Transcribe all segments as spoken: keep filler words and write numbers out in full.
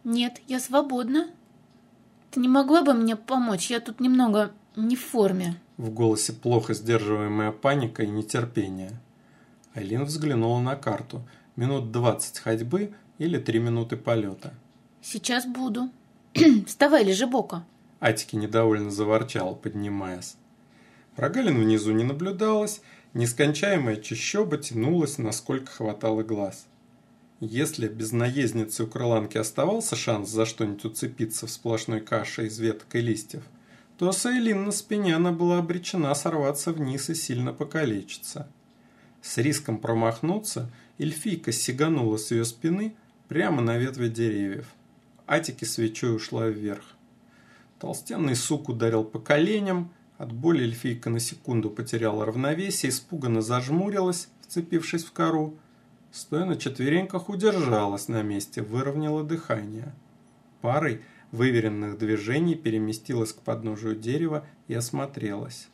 Нет, я свободна. Ты не могла бы мне помочь? Я тут немного не в форме. В голосе плохо сдерживаемая паника и нетерпение. Айлин взглянула на карту. Минут двадцать ходьбы или три минуты полета. Сейчас буду. Вставай, лежебока. Атики недовольно заворчал, поднимаясь. Прогалин внизу не наблюдалось, нескончаемая чащоба тянулась, насколько хватало глаз. Если без наездницы у крыланки оставался шанс за что-нибудь уцепиться в сплошной каше из веток и листьев, то с Айлин на спине она была обречена сорваться вниз и сильно покалечиться. С риском промахнуться эльфийка сиганула с ее спины прямо на ветви деревьев. Атики свечой ушла вверх. Толстенный сук ударил по коленям, от боли эльфийка на секунду потеряла равновесие, испуганно зажмурилась, вцепившись в кору. Стоя на четвереньках, удержалась на месте, выровняла дыхание. Парой выверенных движений переместилась к подножию дерева и осмотрелась.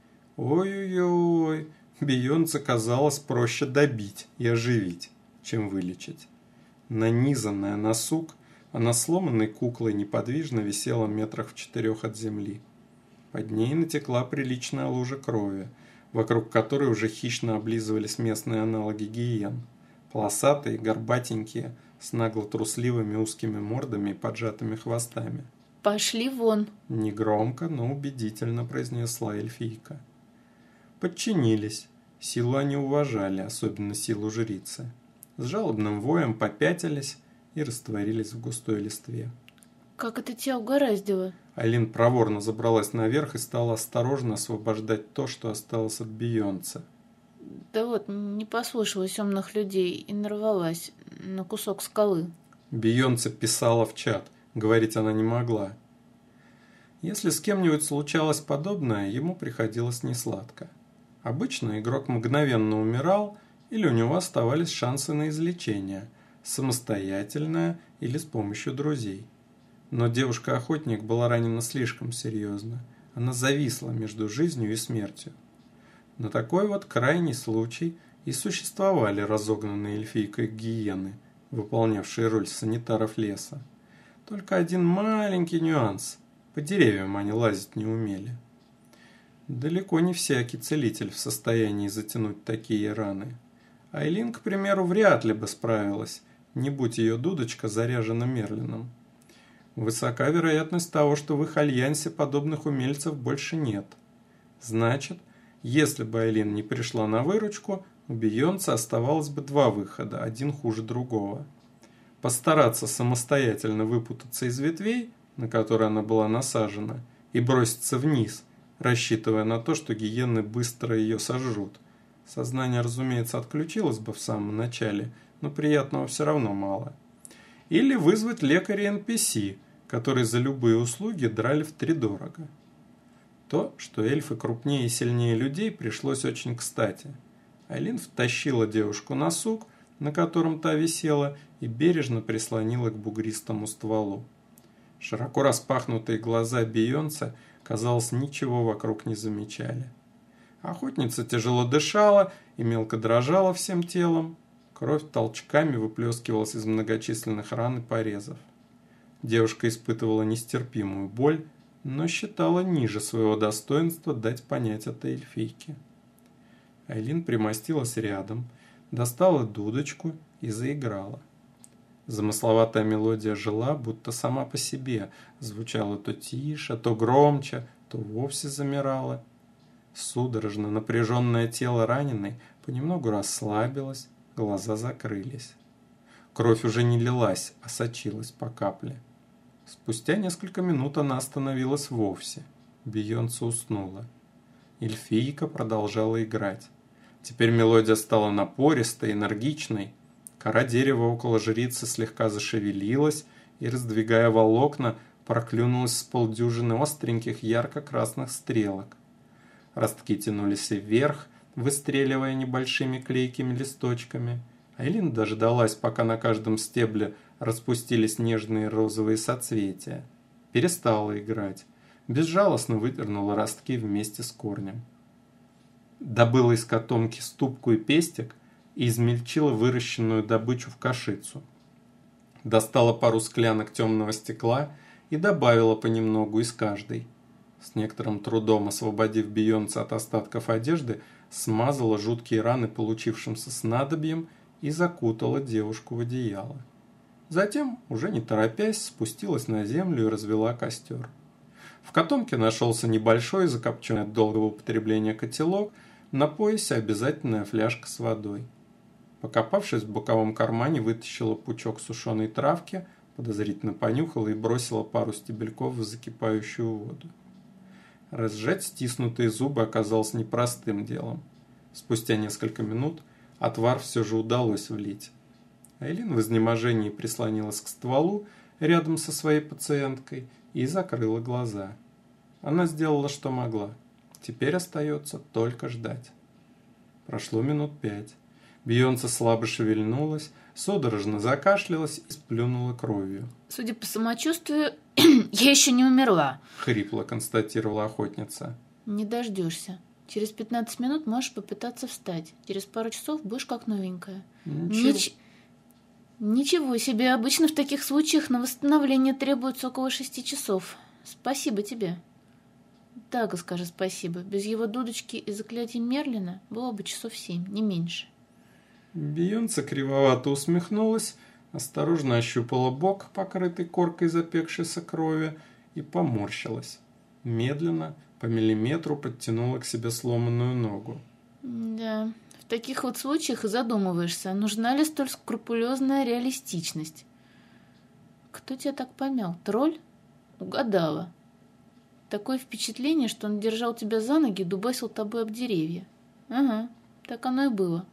Ой-ой-ой, Бейонце казалось проще добить и оживить, чем вылечить. Нанизанная на сук, она сломанной куклой неподвижно висела метрах в четырех от земли. Под ней натекла приличная лужа крови, вокруг которой уже хищно облизывались местные аналоги гиен. Полосатые, горбатенькие, с нагло-трусливыми узкими мордами и поджатыми хвостами. «Пошли вон!» – негромко, но убедительно произнесла эльфийка. Подчинились. Силу они уважали, особенно силу жрицы. С жалобным воем попятились и растворились в густой листве. «Как это тебя угораздило?» Айлин проворно забралась наверх и стала осторожно освобождать то, что осталось от Бейонце. «Да вот, не послушалась умных людей и нарвалась на кусок скалы». Бейонце писала в чат, говорить она не могла. Если с кем-нибудь случалось подобное, ему приходилось несладко. Обычно игрок мгновенно умирал, или у него оставались шансы на излечение, самостоятельное или с помощью друзей. Но девушка-охотник была ранена слишком серьезно. Она зависла между жизнью и смертью. На такой вот крайний случай и существовали разогнанные эльфийкой гиены, выполнявшие роль санитаров леса. Только один маленький нюанс. По деревьям они лазить не умели. Далеко не всякий целитель в состоянии затянуть такие раны. Айлин, к примеру, вряд ли бы справилась, не будь ее дудочка заряжена Мерлином. Высока вероятность того, что в их альянсе подобных умельцев больше нет. Значит, если бы Айлин не пришла на выручку, у Бейонца оставалось бы два выхода, один хуже другого. Постараться самостоятельно выпутаться из ветвей, на которые она была насажена, и броситься вниз, рассчитывая на то, что гиены быстро ее сожрут. Сознание, разумеется, отключилось бы в самом начале, но приятного все равно мало. Или вызвать лекаря эн пи си, которые за любые услуги драли втридорого. То, что эльфы крупнее и сильнее людей, пришлось очень кстати. Айлин втащила девушку на сук, на котором та висела, и бережно прислонила к бугристому стволу. Широко распахнутые глаза Бейонце, казалось, ничего вокруг не замечали. Охотница тяжело дышала и мелко дрожала всем телом. Кровь толчками выплескивалась из многочисленных ран и порезов. Девушка испытывала нестерпимую боль, но считала ниже своего достоинства дать понять это эльфийке. Айлин примостилась рядом, достала дудочку и заиграла. Замысловатая мелодия жила, будто сама по себе, звучала то тише, то громче, то вовсе замирала. Судорожно напряженное тело раненой понемногу расслабилось, глаза закрылись. Кровь уже не лилась, а сочилась по капле. Спустя несколько минут она остановилась вовсе. Бейонце уснула. Эльфийка продолжала играть. Теперь мелодия стала напористой, энергичной. Кора дерева около жрицы слегка зашевелилась и, раздвигая волокна, проклюнулась с полдюжины остреньких ярко-красных стрелок. Ростки тянулись вверх, выстреливая небольшими клейкими листочками. Айлин дождалась, пока на каждом стебле распустились нежные розовые соцветия. Перестала играть. Безжалостно выдернула ростки вместе с корнем. Добыла из котомки ступку и пестик и измельчила выращенную добычу в кашицу. достала пару склянок темного стекла и добавила понемногу из каждой. С некоторым трудом освободив Бейонсе от остатков одежды, смазала жуткие раны получившимся снадобьем и закутала девушку в одеяло. Затем, уже не торопясь, спустилась на землю и развела костер. В котомке нашелся небольшой, закопченный от долгого употребления котелок, на поясе обязательная фляжка с водой. Покопавшись в боковом кармане, вытащила пучок сушеной травки, подозрительно понюхала и бросила пару стебельков в закипающую воду. Разжать стиснутые зубы оказалось непростым делом. Спустя несколько минут отвар все же удалось влить. Айлин в изнеможении прислонилась к стволу рядом со своей пациенткой и закрыла глаза. Она сделала, что могла. Теперь остается только ждать. Прошло минут пять. Бейонсе слабо шевельнулась, судорожно закашлялась и сплюнула кровью. «Судя по самочувствию, я еще не умерла», — хрипло констатировала охотница. «Не дождешься. Через пятнадцать минут можешь попытаться встать. Через пару часов будешь как новенькая». Ничего. Нич... Ничего себе. Обычно в таких случаях на восстановление требуется около шести часов. Спасибо тебе. Дага, скажи спасибо. Без его дудочки и заклятий Мерлина было бы часов семь, не меньше. Бейонсе кривовато усмехнулась, осторожно ощупала бок, покрытый коркой запекшейся крови, и поморщилась. Медленно, по миллиметру подтянула к себе сломанную ногу. Да, в таких вот случаях и задумываешься, нужна ли столь скрупулезная реалистичность. Кто тебя так помял? Тролль? Угадала. Такое впечатление, что он держал тебя за ноги и дубасил тобой об деревья. Ага, так оно и было.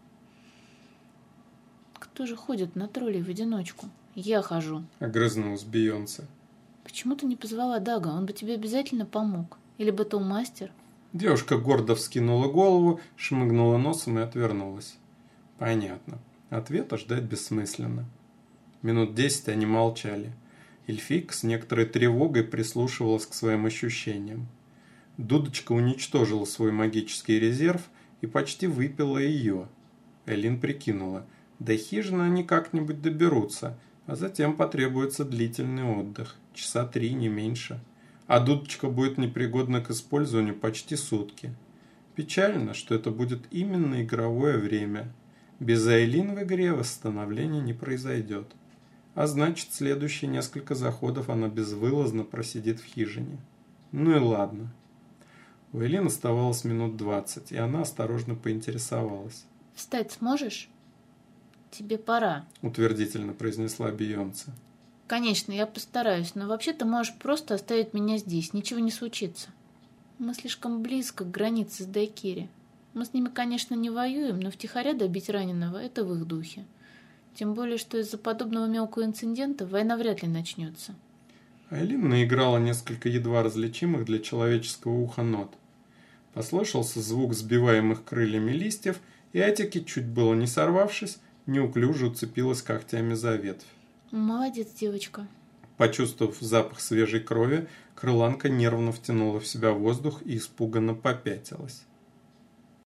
Кто же ходит на троллей в одиночку? Я хожу. Огрызнулась Бейонсе. Почему ты не позвала Дага? Он бы тебе обязательно помог. Или батл-мастер? Девушка гордо вскинула голову, шмыгнула носом и отвернулась. Понятно. Ответа ждать бессмысленно. Минут десять они молчали. Эльфийка с некоторой тревогой прислушивалась к своим ощущениям. Дудочка уничтожила свой магический резерв и почти выпила ее. Элин прикинула, до хижины они как-нибудь доберутся, а затем потребуется длительный отдых, часа три, не меньше. А дудочка будет непригодна к использованию почти сутки. Печально, что это будет именно игровое время. Без Айлин в игре восстановление не произойдет. А значит, следующие несколько заходов она безвылазно просидит в хижине. Ну и ладно. У Айлин оставалось минут двадцать, и она осторожно поинтересовалась. «Встать сможешь?» «Тебе пора», — утвердительно произнесла Бейонсе. «Конечно, я постараюсь, но вообще ты можешь просто оставить меня здесь, ничего не случится. Мы слишком близко к границе с Дайкири. Мы с ними, конечно, не воюем, но втихаря добить раненого — это в их духе. Тем более, что из-за подобного мелкого инцидента война вряд ли начнется». Айлин наиграла несколько едва различимых для человеческого уха нот. Послышался звук сбиваемых крыльями листьев, и Атики, чуть было не сорвавшись, неуклюже уцепилась когтями за ветвь. «Молодец, девочка». Почувствовав запах свежей крови, крыланка нервно втянула в себя воздух и испуганно попятилась.